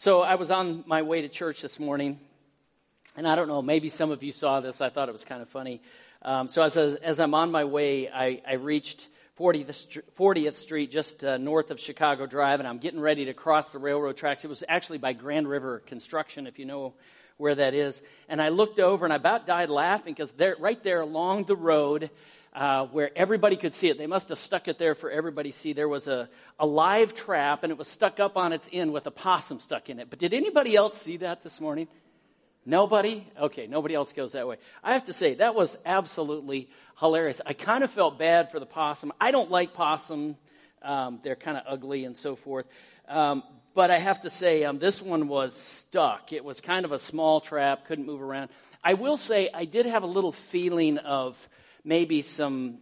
So I was on my way to church this morning, and I don't know, maybe some of you saw this. I thought it was kind of funny. So as I'm on my way, I reached 40th Street, just north of Chicago Drive, and I'm getting ready to cross the railroad tracks. It was actually by Grand River Construction, if you know where that is. And I looked over, and I about died laughing, because right there along the road, where everybody could see it, they must have stuck it there for everybody to see, there was a live trap, and it was stuck up on its end with a possum stuck in it. But did anybody else see that this morning? Nobody? Okay, nobody else goes that way. I have to say, that was absolutely hilarious. I kind of felt bad for the possum. I don't like possum. They're kind of ugly and so forth. But I have to say, this one was stuck. It was kind of a small trap, couldn't move around. I will say, I did have a little feeling of maybe some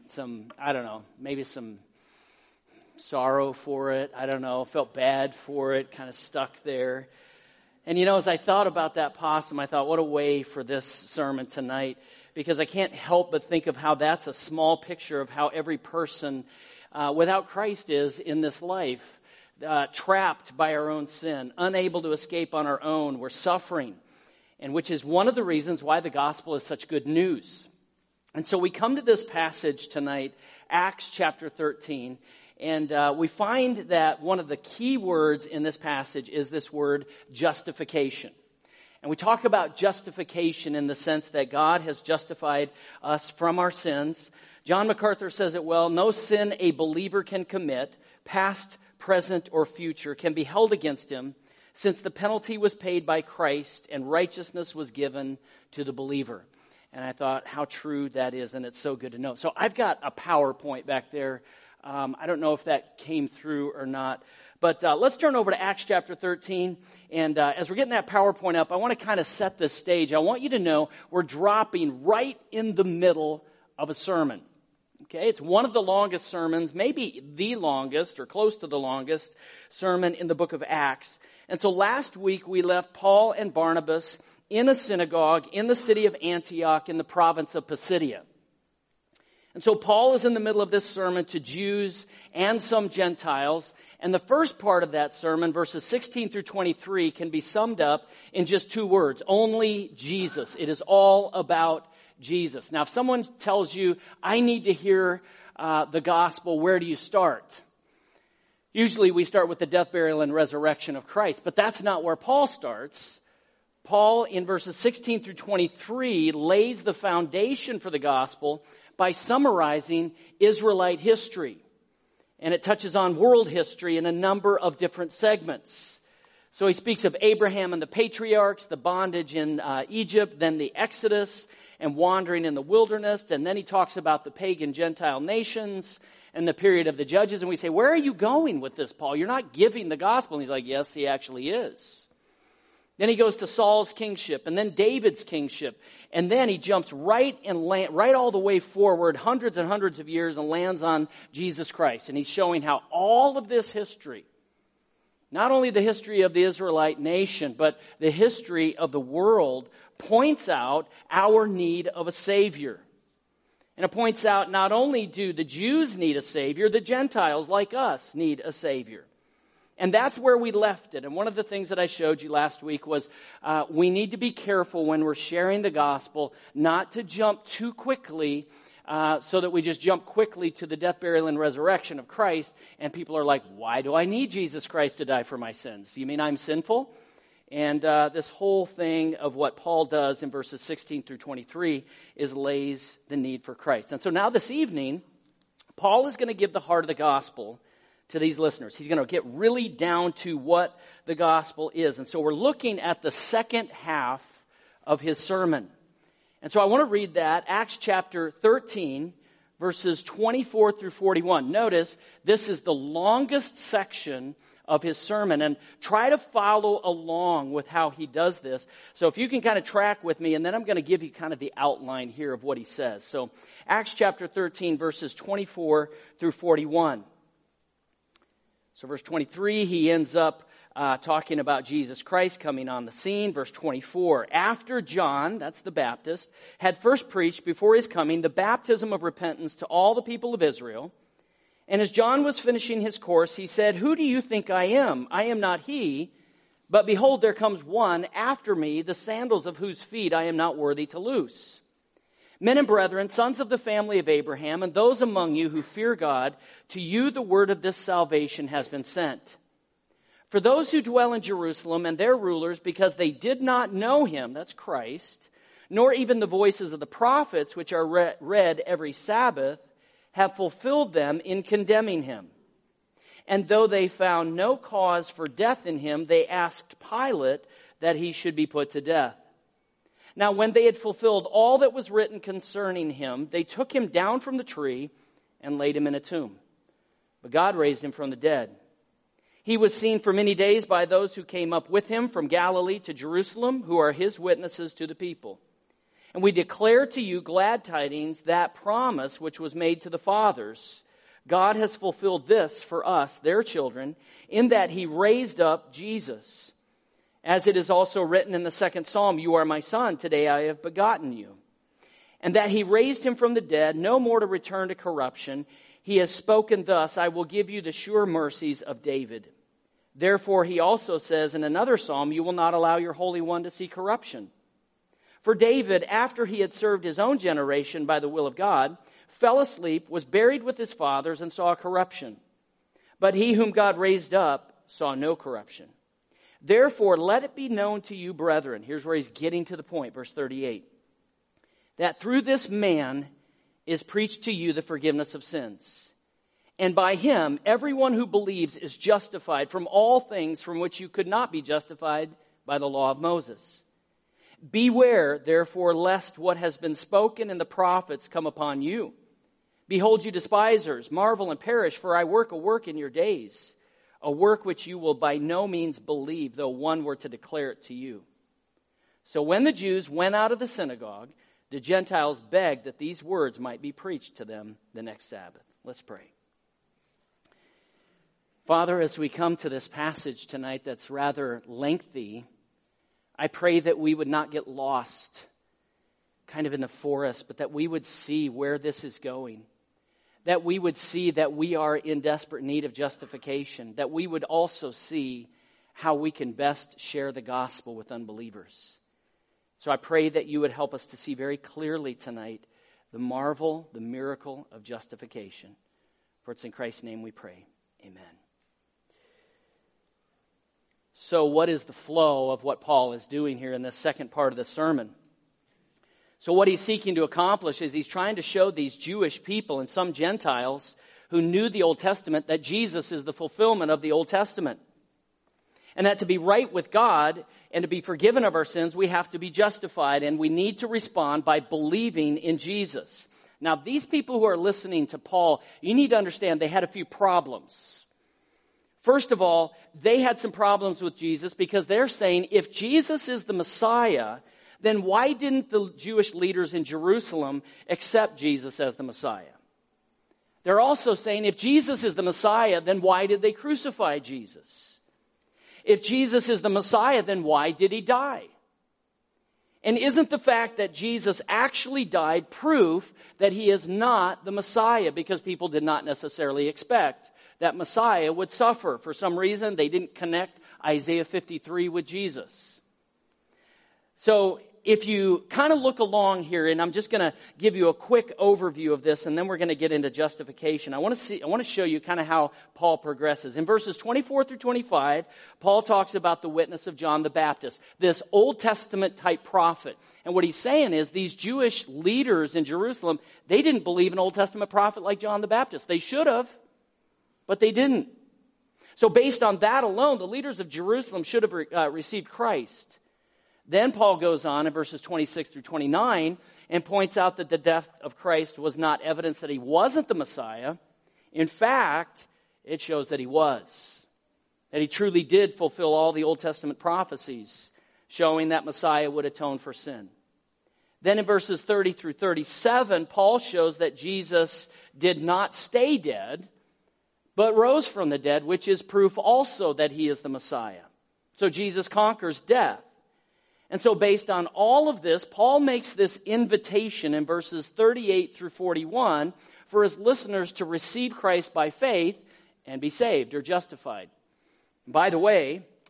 sorrow for it. I don't know, felt bad for it, kind of stuck there. And as I thought about that possum, I thought, what a way for this sermon tonight, because I can't help but think of how that's a small picture of how every person without Christ is in this life, trapped by our own sin, unable to escape on our own. We're suffering, and which is one of the reasons why the gospel is such good news. And so we come to this passage tonight, Acts chapter 13, and we find that one of the key words in this passage is this word justification. And we talk about justification in the sense that God has justified us from our sins. John MacArthur says it well: no sin a believer can commit, past, present, or future, can be held against him, since the penalty was paid by Christ and righteousness was given to the believer. And I thought how true that is, and it's so good to know. So I've got a PowerPoint back there. I don't know if that came through or not. But let's turn over to Acts chapter 13. And as we're getting that PowerPoint up, I want to kind of set the stage. I want you to know we're dropping right in the middle of a sermon. Okay, it's one of the longest sermons, maybe the longest or close to the longest sermon in the book of Acts. And so last week we left Paul and Barnabas in a synagogue in the city of Antioch in the province of Pisidia. And so Paul is in the middle of this sermon to Jews and some Gentiles. And the first part of that sermon, verses 16 through 23, can be summed up in just two words: only Jesus. It is all about Jesus. Now, if someone tells you, I need to hear the gospel, where do you start? Usually we start with the death, burial, and resurrection of Christ. But that's not where Paul starts. Paul, in verses 16 through 23, lays the foundation for the gospel by summarizing Israelite history. And it touches on world history in a number of different segments. So he speaks of Abraham and the patriarchs, the bondage in Egypt, then the Exodus and wandering in the wilderness. And then he talks about the pagan Gentile nations and the period of the judges. And we say, where are you going with this, Paul? You're not giving the gospel. And he's like, yes, he actually is. Then he goes to Saul's kingship, and then David's kingship. And then he jumps right all the way forward, hundreds and hundreds of years, and lands on Jesus Christ. And he's showing how all of this history, not only the history of the Israelite nation, but the history of the world, points out our need of a Savior. And it points out not only do the Jews need a Savior, the Gentiles like us need a Savior. And that's where we left it. And one of the things that I showed you last week was we need to be careful when we're sharing the gospel not to jump too quickly so that we just jump quickly to the death, burial, and resurrection of Christ. And people are like, why do I need Jesus Christ to die for my sins? You mean I'm sinful? And this whole thing of what Paul does in verses 16 through 23 is lays the need for Christ. And so now this evening, Paul is going to give the heart of the gospel to these listeners. He's going to get really down to what the gospel is. And so we're looking at the second half of his sermon. And so I want to read that, Acts chapter 13, verses 24 through 41. Notice, this is the longest section of his sermon, and try to follow along with how he does this. So if you can kind of track with me, and then I'm going to give you kind of the outline here of what he says. So Acts chapter 13, verses 24 through 41. So verse 23, he ends up talking about Jesus Christ coming on the scene. Verse 24, after John, that's the Baptist, had first preached before his coming the baptism of repentance to all the people of Israel, and as John was finishing his course, he said, "Who do you think I am? I am not he, But behold, there comes one after me, the sandals of whose feet I am not worthy to loose. Men and brethren, sons of the family of Abraham, and those among you who fear God, to you the word of this salvation has been sent. For those who dwell in Jerusalem and their rulers, because they did not know him," that's Christ, "nor even the voices of the prophets, which are read every Sabbath, have fulfilled them in condemning him. And though they found no cause for death in him, they asked Pilate that he should be put to death. Now when they had fulfilled all that was written concerning him, they took him down from the tree and laid him in a tomb. But God raised him from the dead. He was seen for many days by those who came up with him from Galilee to Jerusalem, who are his witnesses to the people. And we declare to you glad tidings, that promise which was made to the fathers. God has fulfilled this for us, their children, in that he raised up Jesus. As it is also written in the second Psalm, "You are my son, today I have begotten you." And that he raised him from the dead, no more to return to corruption. He has spoken thus, "I will give you the sure mercies of David." Therefore he also says in another Psalm, "You will not allow your Holy One to see corruption." For David, after he had served his own generation by the will of God, fell asleep, was buried with his fathers, and saw corruption. But he whom God raised up saw no corruption. Therefore, let it be known to you, brethren, here's where he's getting to the point, verse 38, that through this man is preached to you the forgiveness of sins. And by him, everyone who believes is justified from all things from which you could not be justified by the law of Moses. Beware, therefore, lest what has been spoken in the prophets come upon you. Behold, you despisers, marvel and perish, for I work a work in your days, a work which you will by no means believe, though one were to declare it to you. So when the Jews went out of the synagogue, the Gentiles begged that these words might be preached to them the next Sabbath. Let's pray. Father, as we come to this passage tonight that's rather lengthy, I pray that we would not get lost kind of in the forest, but that we would see where this is going. That we would see that we are in desperate need of justification. That we would also see how we can best share the gospel with unbelievers. So I pray that you would help us to see very clearly tonight the marvel, the miracle of justification. For it's in Christ's name we pray. Amen. So what is the flow of what Paul is doing here in this second part of the sermon? So what he's seeking to accomplish is he's trying to show these Jewish people and some Gentiles who knew the Old Testament that Jesus is the fulfillment of the Old Testament. And that to be right with God and to be forgiven of our sins, we have to be justified, and we need to respond by believing in Jesus. Now, these people who are listening to Paul, you need to understand they had a few problems. First of all, they had some problems with Jesus because they're saying, if Jesus is the Messiah, then why didn't the Jewish leaders in Jerusalem accept Jesus as the Messiah? They're also saying, if Jesus is the Messiah, then why did they crucify Jesus? If Jesus is the Messiah, then why did he die? And isn't the fact that Jesus actually died proof that he is not the Messiah? Because people did not necessarily expect that Messiah would suffer. For some reason, they didn't connect Isaiah 53 with Jesus. So if you kind of look along here, and I'm just going to give you a quick overview of this, and then we're going to get into justification. I want to show you kind of how Paul progresses. In verses 24 through 25, Paul talks about the witness of John the Baptist, this Old Testament type prophet. And what he's saying is these Jewish leaders in Jerusalem, they didn't believe an Old Testament prophet like John the Baptist. They should have, but they didn't. So based on that alone, the leaders of Jerusalem should have received Christ. Then Paul goes on in verses 26 through 29 and points out that the death of Christ was not evidence that he wasn't the Messiah. In fact, it shows that he was. That he truly did fulfill all the Old Testament prophecies, showing that Messiah would atone for sin. Then in verses 30 through 37, Paul shows that Jesus did not stay dead, but rose from the dead, which is proof also that he is the Messiah. So Jesus conquers death. And so based on all of this, Paul makes this invitation in verses 38 through 41 for his listeners to receive Christ by faith and be saved or justified. By the way,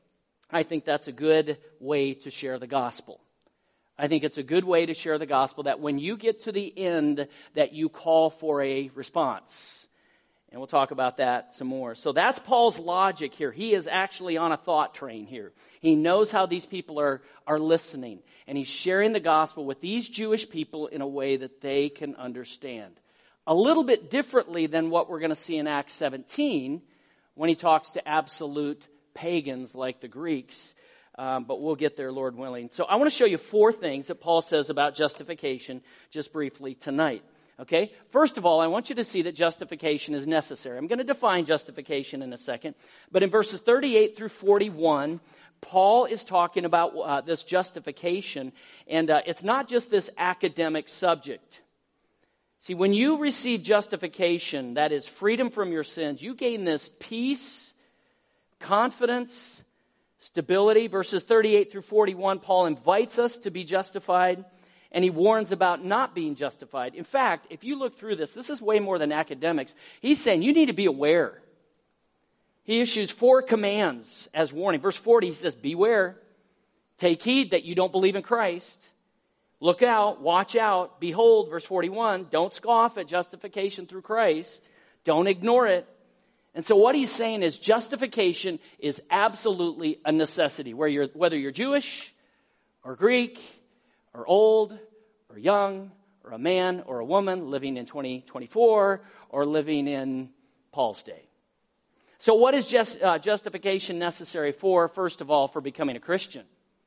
I think that's a good way to share the gospel. I think it's a good way to share the gospel that when you get to the end, that you call for a response. And we'll talk about that some more. So that's Paul's logic here. He is actually on a thought train here. He knows how these people are listening. And he's sharing the gospel with these Jewish people in a way that they can understand. A little bit differently than what we're going to see in Acts 17 when he talks to absolute pagans like the Greeks. But we'll get there, Lord willing. So I want to show you 4 things that Paul says about justification just briefly tonight. Okay? First of all, I want you to see that justification is necessary. I'm going to define justification in a second. But in verses 38 through 41, Paul is talking about this justification. And it's not just this academic subject. See, when you receive justification, that is freedom from your sins, you gain this peace, confidence, stability. Verses 38 through 41, Paul invites us to be justified. And he warns about not being justified. In fact, if you look through this is way more than academics. He's saying you need to be aware. He issues 4 commands as warning. Verse 40, he says, beware. Take heed that you don't believe in Christ. Look out, watch out. Behold, verse 41, don't scoff at justification through Christ. Don't ignore it. And so what he's saying is justification is absolutely a necessity. Whether you're Jewish or Greek or old, or young, or a man, or a woman living in 2024, or living in Paul's day. So what is justification necessary for? First of all, for becoming a Christian.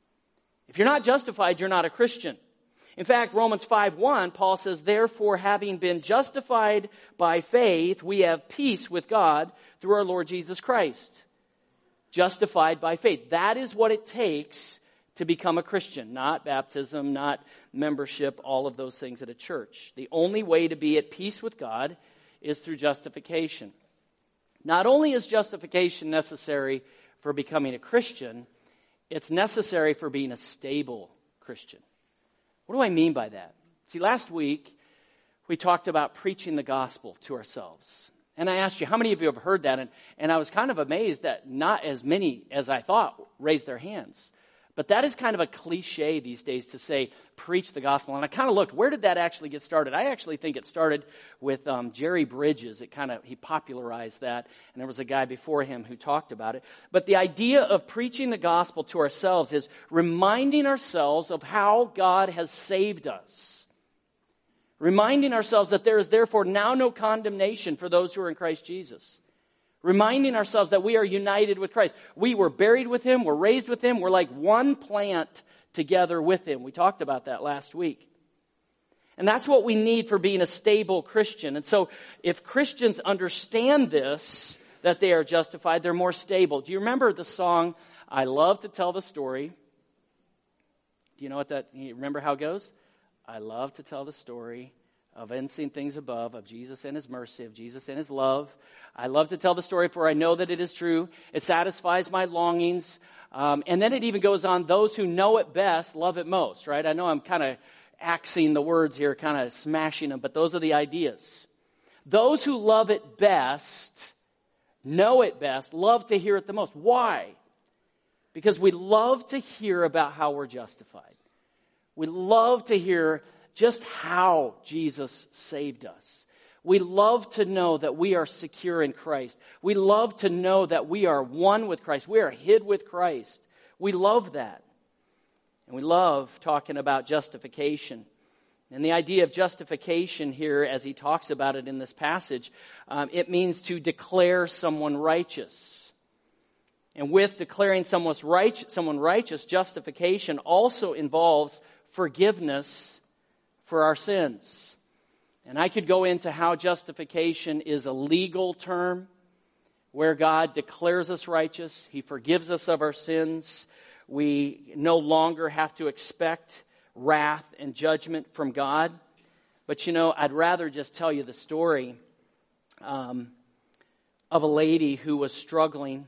If you're not justified, you're not a Christian. In fact, Romans 5:1, Paul says, therefore, having been justified by faith, we have peace with God through our Lord Jesus Christ. Justified by faith. That is what it takes to become a Christian, not baptism, not membership, all of those things at a church. The only way to be at peace with God is through justification. Not only is justification necessary for becoming a Christian, it's necessary for being a stable Christian. What do I mean by that? See, last week we talked about preaching the gospel to ourselves. And I asked you, how many of you have heard that? And I was kind of amazed that not as many as I thought raised their hands. But that is kind of a cliche these days to say, preach the gospel. And I kind of looked, where did that actually get started? I actually think it started with Jerry Bridges. He popularized that. And there was a guy before him who talked about it. But the idea of preaching the gospel to ourselves is reminding ourselves of how God has saved us. Reminding ourselves that there is therefore now no condemnation for those who are in Christ Jesus. Reminding ourselves that we are united with Christ. We were buried with Him. We're raised with Him. We're like one plant together with Him. We talked about that last week. And that's what we need for being a stable Christian. And so if Christians understand this, that they are justified, they're more stable. Do you remember the song, I Love to Tell the Story? Do you know you remember how it goes? I love to tell the story of unseen things above, of Jesus and His mercy, of Jesus and His love. I love to tell the story, for I know that it is true. It satisfies my longings. And then it even goes on, those who know it best love it most, right? I know I'm kind of axing the words here, kind of smashing them, but those are the ideas. Those who love it best, know it best, love to hear it the most. Why? Because we love to hear about how we're justified. We love to hear just how Jesus saved us. We love to know that we are secure in Christ. We love to know that we are one with Christ. We are hid with Christ. We love that. And we love talking about justification. And the idea of justification here, as he talks about it in this passage, it means to declare someone righteous. And with declaring someone righteous, justification also involves forgiveness for our sins. And I could go into how justification is a legal term where God declares us righteous. He forgives us of our sins. We no longer have to expect wrath and judgment from God. But I'd rather just tell you the story of a lady who was struggling.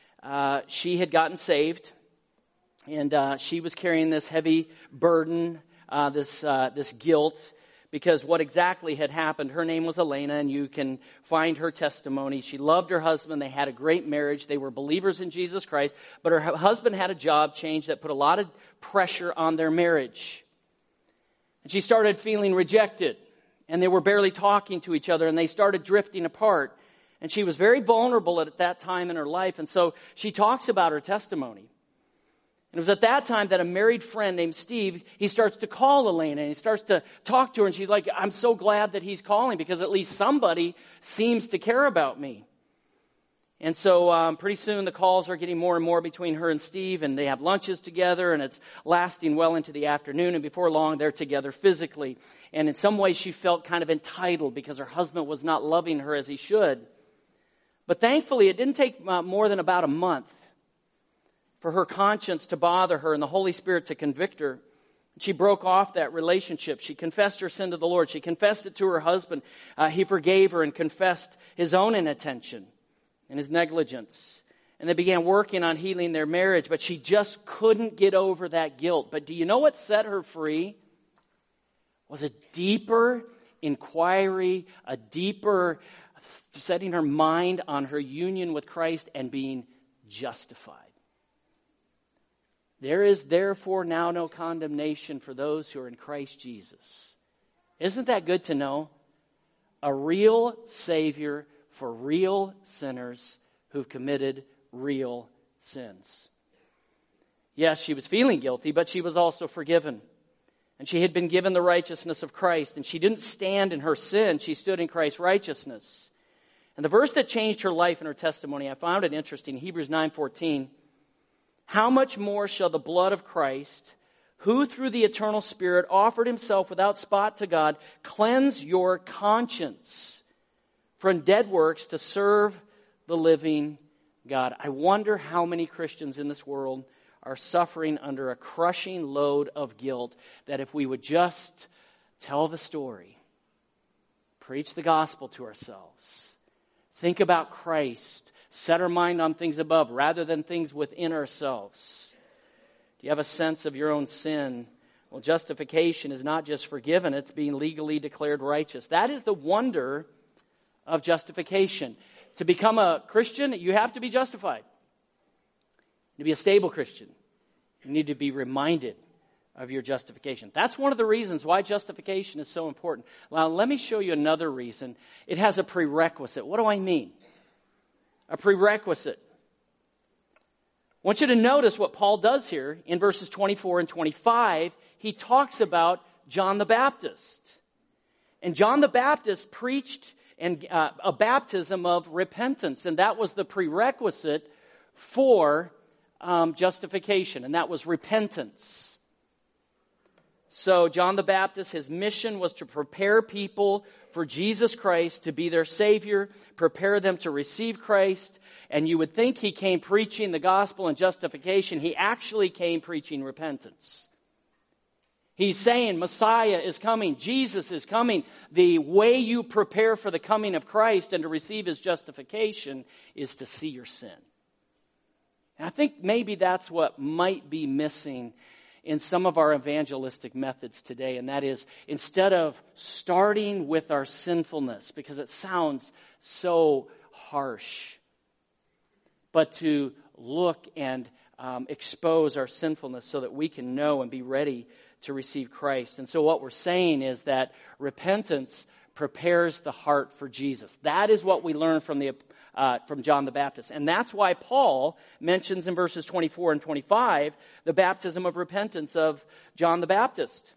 She had gotten saved, and she was carrying this heavy burden, this guilt, because what exactly had happened. Her name was Elena, and you can find her testimony. She loved her husband. They had a great marriage. They were believers in Jesus Christ, but her husband had a job change that put a lot of pressure on their marriage. And she started feeling rejected, and they were barely talking to each other, and they started drifting apart. And she was very vulnerable at that time in her life, and so she talks about her testimony. And it was at that time that a married friend named Steve, he starts to call Elena, and he starts to talk to her, and she's like, I'm so glad that he's calling, because at least somebody seems to care about me. And so pretty soon the calls are getting more and more between her and Steve, and they have lunches together, and it's lasting well into the afternoon, and before long they're together physically. And in some ways she felt kind of entitled because her husband was not loving her as he should. But thankfully it didn't take more than about a month for her conscience to bother her and the Holy Spirit to convict her. She broke off that relationship. She confessed her sin to the Lord. She confessed it to her husband. He forgave her and confessed his own inattention and his negligence. And they began working on healing their marriage, but she just couldn't get over that guilt. But do you know what set her free? Was a deeper inquiry, a deeper setting her mind on her union with Christ and being justified. There is therefore now no condemnation for those who are in Christ Jesus. Isn't that good to know? A real Savior for real sinners who've committed real sins. Yes, she was feeling guilty, but she was also forgiven. And she had been given the righteousness of Christ. And she didn't stand in her sin. She stood in Christ's righteousness. And the verse that changed her life and her testimony, I found it interesting. Hebrews 9:14. How much more shall the blood of Christ, who through the eternal Spirit offered himself without spot to God, cleanse your conscience from dead works to serve the living God? I wonder how many Christians in this world are suffering under a crushing load of guilt, that if we would just tell the story, preach the gospel to ourselves, think about Christ, set our mind on things above rather than things within ourselves. Do you have a sense of your own sin? Well, justification is not just forgiven, it's being legally declared righteous. That is the wonder of justification. To become a Christian, you have to be justified. To be a stable Christian, you need to be reminded of your justification. That's one of the reasons why justification is so important. Now, let me show you another reason. It has a prerequisite. What do I mean? A prerequisite. I want you to notice what Paul does here in verses 24 and 25. He talks about John the Baptist. And John the Baptist preached a baptism of repentance. And that was the prerequisite for justification. And that was repentance. So John the Baptist, his mission was to prepare people for Jesus Christ to be their Savior, prepare them to receive Christ. And you would think he came preaching the gospel and justification. He actually came preaching repentance. He's saying Messiah is coming. Jesus is coming. The way you prepare for the coming of Christ and to receive his justification is to see your sin. And I think maybe that's what might be missing in some of our evangelistic methods today. And that is, instead of starting with our sinfulness, because it sounds so harsh, but to look and expose our sinfulness so that we can know and be ready to receive Christ. And so what we're saying is that repentance prepares the heart for Jesus. That is what we learn from John the Baptist. And that's why Paul mentions in verses 24 and 25 the baptism of repentance of John the Baptist.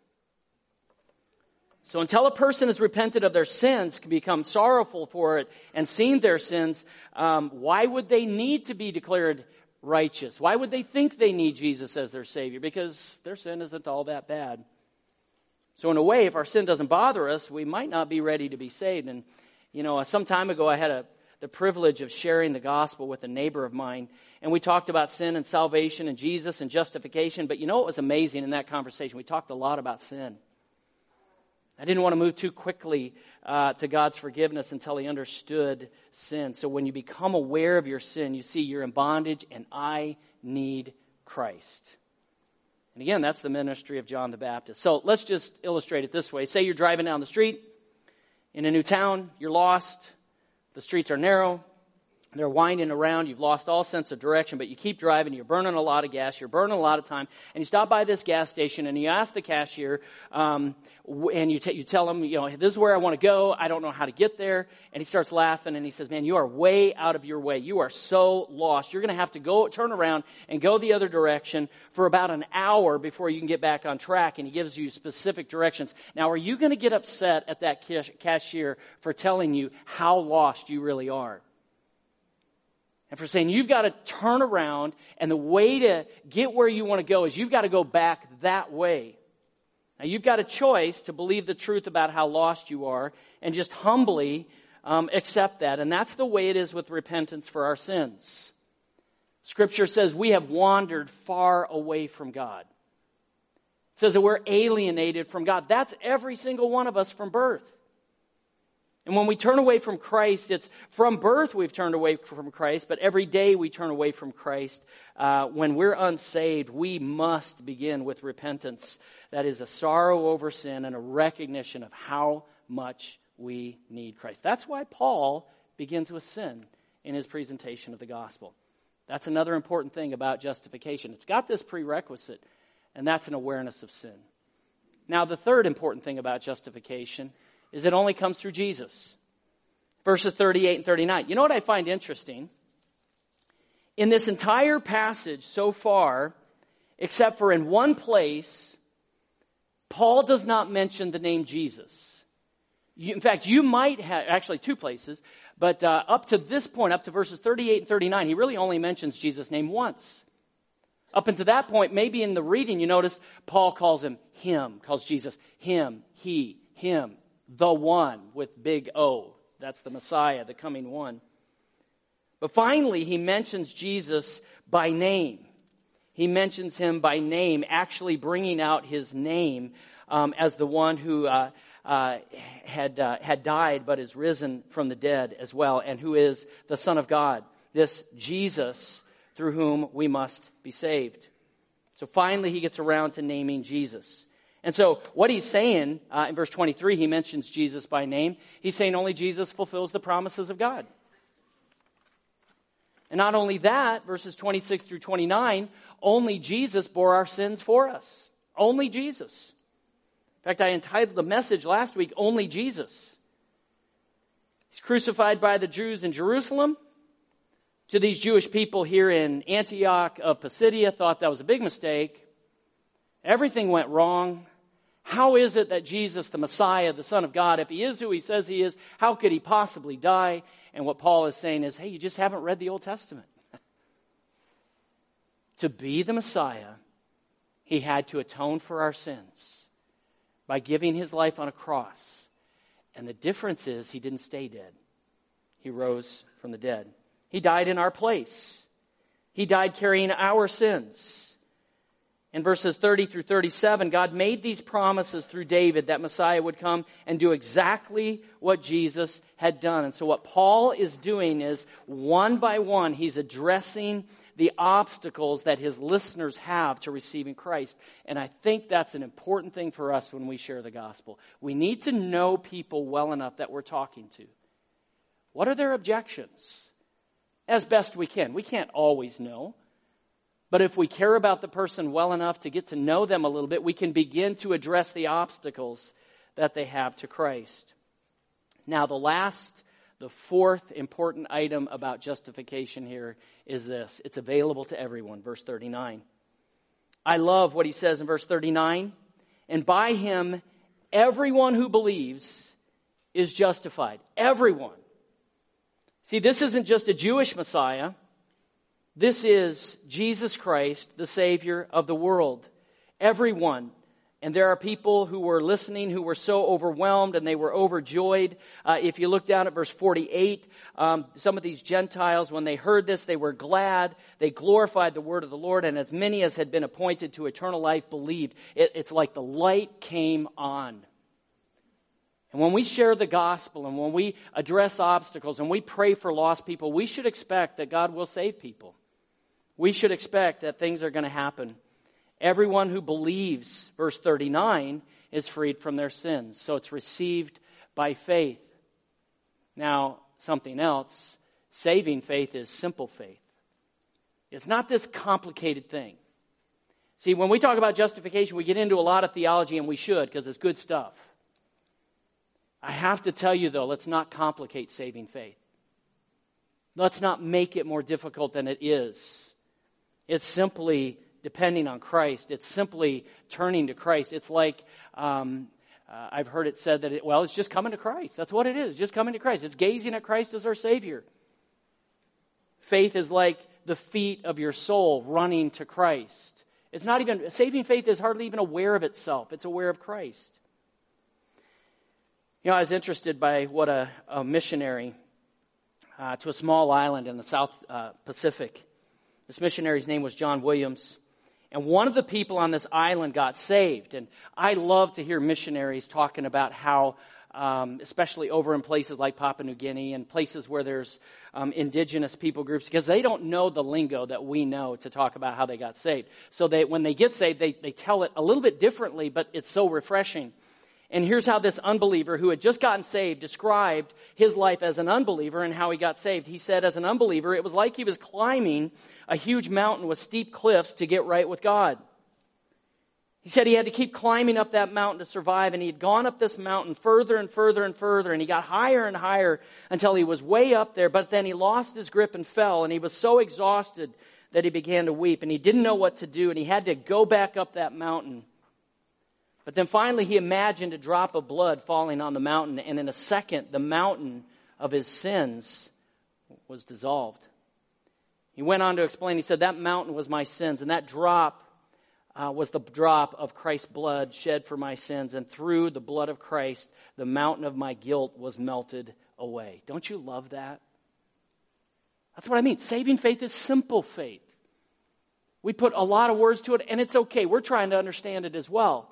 So until a person has repented of their sins, can become sorrowful for it, and seen their sins, why would they need to be declared righteous? Why would they think they need Jesus as their Savior? Because their sin isn't all that bad. So in a way, if our sin doesn't bother us, we might not be ready to be saved. And, some time ago I had the privilege of sharing the gospel with a neighbor of mine. And we talked about sin and salvation and Jesus and justification. But what was amazing in that conversation? We talked a lot about sin. I didn't want to move too quickly to God's forgiveness until he understood sin. So when you become aware of your sin, you see you're in bondage and I need Christ. And again, that's the ministry of John the Baptist. So let's just illustrate it this way. Say you're driving down the street in a new town. You're lost. The streets are narrow. They're winding around. You've lost all sense of direction, but you keep driving. You're burning a lot of gas. You're burning a lot of time. And you stop by this gas station and you ask the cashier, and you tell him, this is where I want to go. I don't know how to get there. And he starts laughing and he says, man, you are way out of your way. You are so lost. You're going to have to turn around and go the other direction for about an hour before you can get back on track. And he gives you specific directions. Now, are you going to get upset at that cashier for telling you how lost you really are? And for saying you've got to turn around, and the way to get where you want to go is you've got to go back that way. Now, you've got a choice to believe the truth about how lost you are and just humbly accept that. And that's the way it is with repentance for our sins. Scripture says we have wandered far away from God. It says that we're alienated from God. That's every single one of us from birth. And when we turn away from Christ, it's from birth we've turned away from Christ, but every day we turn away from Christ. When we're unsaved, we must begin with repentance. That is a sorrow over sin and a recognition of how much we need Christ. That's why Paul begins with sin in his presentation of the gospel. That's another important thing about justification. It's got this prerequisite, and that's an awareness of sin. Now, the third important thing about justification is it only comes through Jesus. Verses 38 and 39. You know what I find interesting? In this entire passage so far, except for in one place, Paul does not mention the name Jesus. In fact, you might have, actually two places, but up to this point, up to verses 38 and 39, he really only mentions Jesus' name once. Up until that point, maybe in the reading, you notice Paul calls Jesus him, he, him. The one with big O. That's the Messiah, the coming one. But finally, he mentions Jesus by name. He mentions him by name, actually bringing out his name as the one who had died but is risen from the dead as well, and who is the Son of God. This Jesus through whom we must be saved. So finally, he gets around to naming Jesus. And so what he's saying, in verse 23, he mentions Jesus by name. He's saying only Jesus fulfills the promises of God. And not only that, verses 26 through 29, only Jesus bore our sins for us. Only Jesus. In fact, I entitled the message last week, Only Jesus. He's crucified by the Jews in Jerusalem. To these Jewish people here in Antioch of Pisidia, thought that was a big mistake. Everything went wrong. How is it that Jesus, the Messiah, the Son of God, if he is who he says he is, how could he possibly die? And what Paul is saying is, hey, you just haven't read the Old Testament. To be the Messiah, he had to atone for our sins by giving his life on a cross. And the difference is he didn't stay dead. He rose from the dead. He died in our place. He died carrying our sins. In verses 30 through 37, God made these promises through David that Messiah would come and do exactly what Jesus had done. And so what Paul is doing is, one by one, he's addressing the obstacles that his listeners have to receiving Christ. And I think that's an important thing for us when we share the gospel. We need to know people well enough that we're talking to. What are their objections? As best we can. We can't always know. But if we care about the person well enough to get to know them a little bit, we can begin to address the obstacles that they have to Christ. Now, the fourth important item about justification here is this. It's available to everyone, verse 39. I love what he says in verse 39. And by him, everyone who believes is justified. Everyone. See, this isn't just a Jewish Messiah. This is Jesus Christ, the Savior of the world. Everyone. And there are people who were listening who were so overwhelmed and they were overjoyed. If you look down at verse 48, some of these Gentiles, when they heard this, they were glad. They glorified the word of the Lord. And as many as had been appointed to eternal life believed. It's like the light came on. And when we share the gospel and when we address obstacles and we pray for lost people, we should expect that God will save people. We should expect that things are going to happen. Everyone who believes, verse 39, is freed from their sins. So it's received by faith. Now, something else, saving faith is simple faith. It's not this complicated thing. See, when we talk about justification, we get into a lot of theology, and we should, because it's good stuff. I have to tell you, though, let's not complicate saving faith. Let's not make it more difficult than it is. It's simply depending on Christ. It's simply turning to Christ. It's like, I've heard it said that, it's just coming to Christ. That's what it is, just coming to Christ. It's gazing at Christ as our Savior. Faith is like the feet of your soul running to Christ. It's not even, saving faith is hardly even aware of itself. It's aware of Christ. You know, I was interested by what a missionary to a small island in the South Pacific. This missionary's name was John Williams. And one of the people on this island got saved. And I love to hear missionaries talking about how, especially over in places like Papua New Guinea and places where there's indigenous people groups, because they don't know the lingo that we know to talk about how they got saved. So when they get saved, they tell it a little bit differently, but it's so refreshing. And here's how this unbeliever who had just gotten saved described his life as an unbeliever and how he got saved. He said, as an unbeliever, it was like he was climbing a huge mountain with steep cliffs to get right with God. He said he had to keep climbing up that mountain to survive, and he had gone up this mountain further and further and further, and he got higher and higher until he was way up there, but then he lost his grip and fell, and he was so exhausted that he began to weep, and he didn't know what to do, and he had to go back up that mountain. But then finally he imagined a drop of blood falling on the mountain, and in a second the mountain of his sins was dissolved. He went on to explain, he said, that mountain was my sins, and that drop was the drop of Christ's blood shed for my sins, and through the blood of Christ, the mountain of my guilt was melted away. Don't you love that? That's what I mean. Saving faith is simple faith. We put a lot of words to it, and it's okay. We're trying to understand it as well.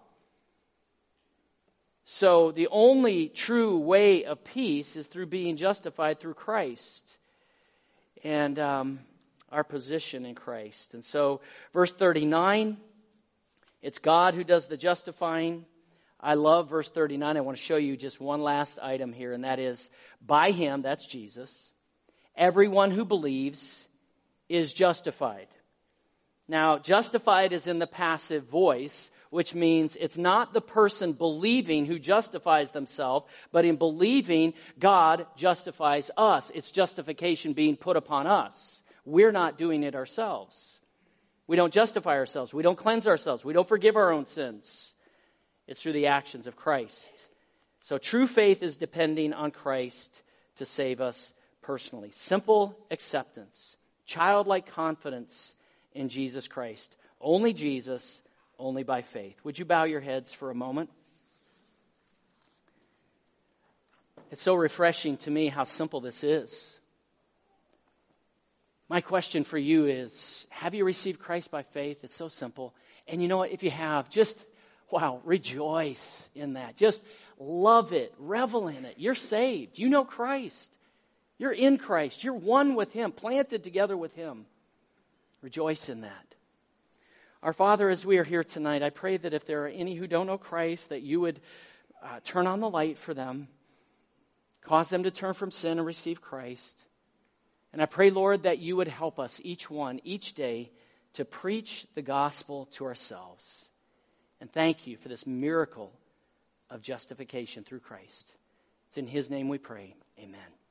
So the only true way of peace is through being justified through Christ and our position in Christ. And so verse 39, it's God who does the justifying. I love verse 39. I want to show you just one last item here, and that is, by him, that's Jesus, everyone who believes is justified. Now, justified is in the passive voice, which means it's not the person believing who justifies themselves, but in believing, God justifies us. It's justification being put upon us. We're not doing it ourselves. We don't justify ourselves. We don't cleanse ourselves. We don't forgive our own sins. It's through the actions of Christ. So true faith is depending on Christ to save us personally. Simple acceptance. Childlike confidence in Jesus Christ. Only Jesus, only by faith. Would you bow your heads for a moment? It's so refreshing to me how simple this is. My question for you is, have you received Christ by faith? It's so simple. And you know what? If you have, just, rejoice in that. Just love it. Revel in it. You're saved. You know Christ. You're in Christ. You're one with him, planted together with him. Rejoice in that. Our Father, as we are here tonight, I pray that if there are any who don't know Christ, that you would turn on the light for them, cause them to turn from sin and receive Christ. And I pray, Lord, that you would help us, each one, each day, to preach the gospel to ourselves. And thank you for this miracle of justification through Christ. It's in his name we pray. Amen.